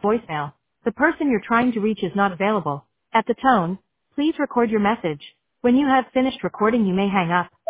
voicemail. The person you're trying to reach is not available. At the tone, please record your message. When you have finished recording, you may hang up.